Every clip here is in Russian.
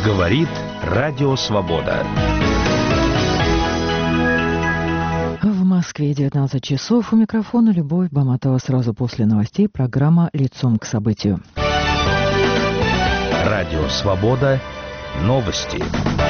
Говорит Радио Свобода. В Москве 19 часов. У микрофона Любовь Баматова. Сразу после новостей программа «Лицом к событию». Радио Свобода. Новости.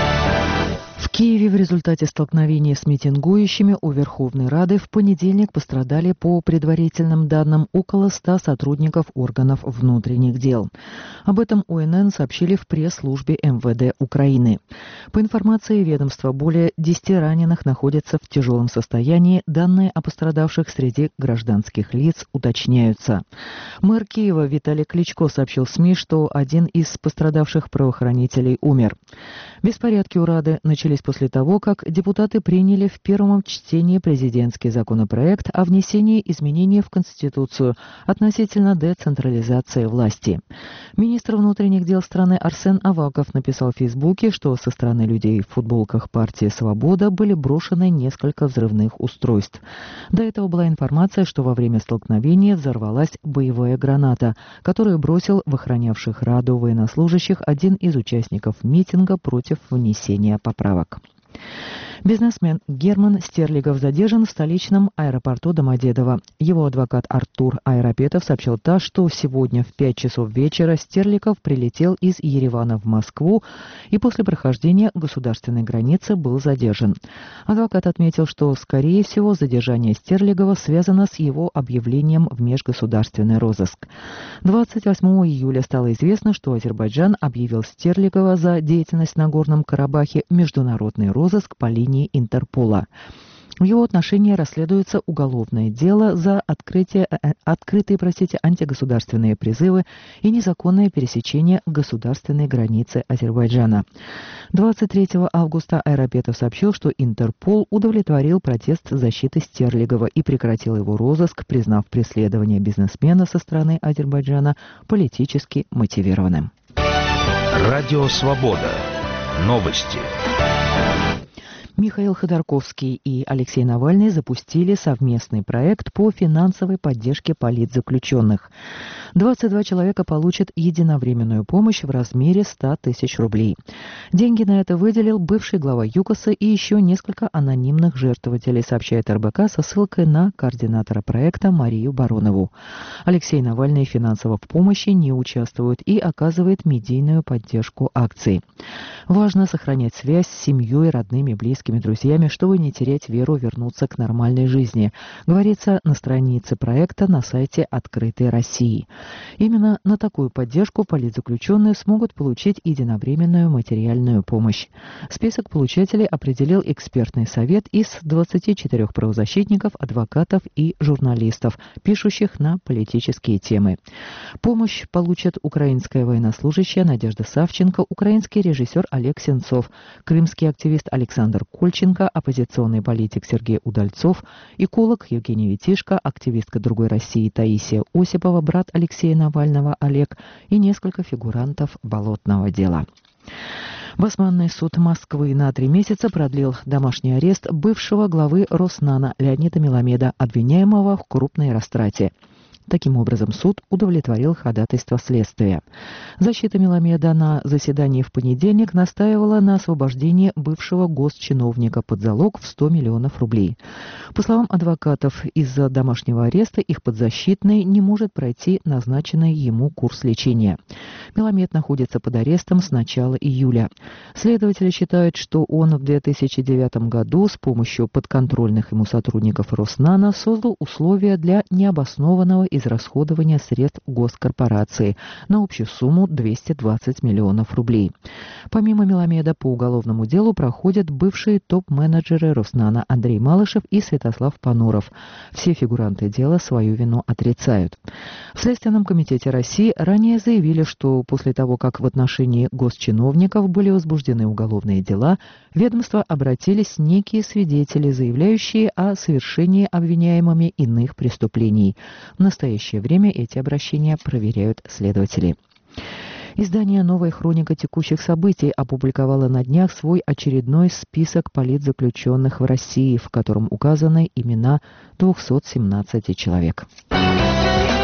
В Киеве в результате столкновения с митингующими у Верховной Рады в понедельник пострадали, по предварительным данным, около 100 сотрудников органов внутренних дел. Об этом УНН сообщили в пресс-службе МВД Украины. По информации ведомства, более 10 раненых находятся в тяжелом состоянии. Данные о пострадавших среди гражданских лиц уточняются. Мэр Киева Виталий Кличко сообщил СМИ, что один из пострадавших правоохранителей умер. Беспорядки у Рады начались после того, как депутаты приняли в первом чтении президентский законопроект о внесении изменений в Конституцию относительно децентрализации власти. Министр внутренних дел страны Арсен Аваков написал в Фейсбуке, что со стороны людей в футболках партии «Свобода» были брошены несколько взрывных устройств. До этого была информация, что во время столкновения взорвалась боевая граната, которую бросил в охранявших Раду военнослужащих один из участников митинга против внесения поправок. Бизнесмен Герман Стерлигов задержан в столичном аэропорту Домодедово. Его адвокат Артур Айрапетов сообщил ТАСС, что сегодня в 5 часов вечера Стерлигов прилетел из Еревана в Москву и после прохождения государственной границы был задержан. Адвокат отметил, что, скорее всего, задержание Стерлигова связано с его объявлением в межгосударственный розыск. 28 июля стало известно, что Азербайджан объявил Стерлигова за деятельность в Нагорном Карабахе в международный розыск по линии Интерпола. В его отношении расследуется уголовное дело за открытые антигосударственные призывы и незаконное пересечение государственной границы Азербайджана. 23 августа Айрапетов сообщил, что Интерпол удовлетворил протест защиты Стерлигова и прекратил его розыск, признав преследование бизнесмена со стороны Азербайджана политически мотивированным. Радио Свобода. Новости. Михаил Ходорковский и Алексей Навальный запустили совместный проект по финансовой поддержке политзаключенных. 22 человека получат единовременную помощь в размере 100 тысяч рублей. Деньги на это выделил бывший глава ЮКОСа и еще несколько анонимных жертвователей, сообщает РБК со ссылкой на координатора проекта Марию Баронову. Алексей Навальный финансово в помощи не участвует и оказывает медийную поддержку акций. Важно сохранять связь с семьей, родными, близкими, друзьями, чтобы не терять веру вернуться к нормальной жизни, говорится на странице проекта на сайте «Открытой России». Именно на такую поддержку политзаключенные смогут получить единовременную материальную помощь. Список получателей определил экспертный совет из 24 правозащитников, адвокатов и журналистов, пишущих на политические темы. Помощь получат украинская военнослужащая Надежда Савченко, украинский режиссер Олег Сенцов, крымский активист Александр Кольченко, оппозиционный политик Сергей Удальцов, эколог Евгений Витишко, активистка «Другой России» Таисия Осипова, брат Алексея Навального Олег и несколько фигурантов болотного дела. Басманный суд Москвы на 3 месяца продлил домашний арест бывшего главы Роснана Леонида Меламеда, обвиняемого в крупной растрате. Таким образом, суд удовлетворил ходатайство следствия. Защита Меламеда на заседании в понедельник настаивала на освобождении бывшего госчиновника под залог в 100 миллионов рублей. По словам адвокатов, из-за домашнего ареста их подзащитный не может пройти назначенный ему курс лечения. Меламед находится под арестом с начала июля. Следователи считают, что он в 2009 году с помощью подконтрольных ему сотрудников Роснана создал условия для необоснованного израсходования средств госкорпорации на общую сумму 220 миллионов рублей. Помимо Меламеда по уголовному делу проходят бывшие топ-менеджеры Роснана Андрей Малышев и Святослав Пануров. Все фигуранты дела свою вину отрицают. В Следственном комитете России ранее заявили, что после того, как в отношении госчиновников были возбуждены уголовные дела, в ведомство обратились некие свидетели, заявляющие о совершении обвиняемыми иных преступлений. В настоящее время эти обращения проверяют следователи. Издание «Новая хроника текущих событий» опубликовало на днях свой очередной список политзаключенных в России, в котором указаны имена 217 человек.